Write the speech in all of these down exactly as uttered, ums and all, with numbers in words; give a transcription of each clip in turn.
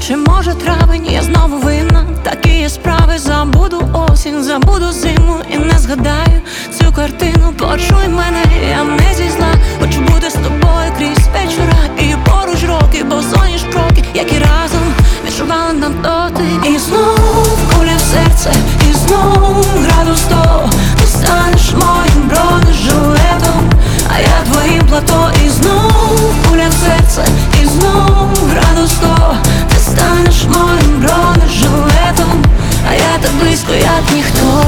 Чи може травень, я знову винна. Такі є справи, забуду осінь, забуду зиму і не згадаю цю картину. Почуй мене, я не зі зла. Хочу бути з тобою крізь вечора і поруч роки, бо соняш кроки, які разом відчували нам дотик. І знов куля в серце, і знов градус сто. Ти станеш моїм бронежилетом, а я твоїм плато. І знов куля в серце, і знов градус сто. Ти станеш моїм бронежилетом, а я так близько, як ніхто.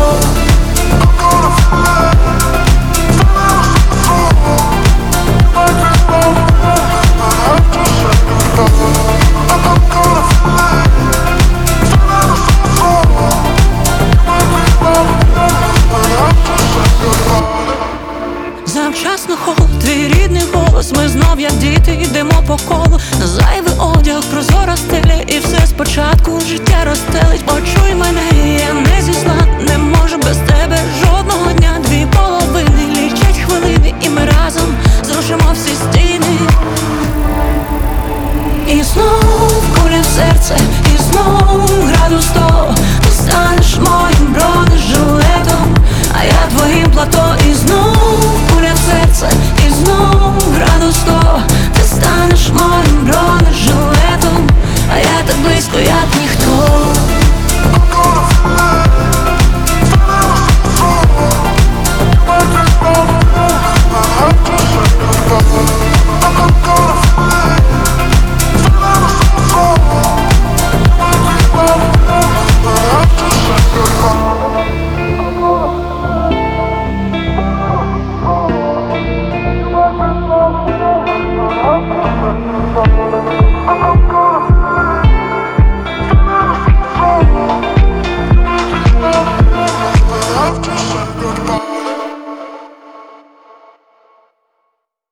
Завчасно холод, твій рідний голос. Ми знов, як діти, йдемо по колу. Зайвий одяг, прозора стеля, і все спочатку життя розстелить. Почуй мене, я не зі зла. Не можу без тебе жодного дня. Дві половини лічать хвилини, і ми разом зрушимо всі стіни. І знов куля в серце, і знов градус сто. Ти станеш моїм бронежилетом, а я твоїм плато. І знов куля в серце, і знов градус сто. Ти станеш моїм бронежилетом, а я так близько, як ніхто. I'm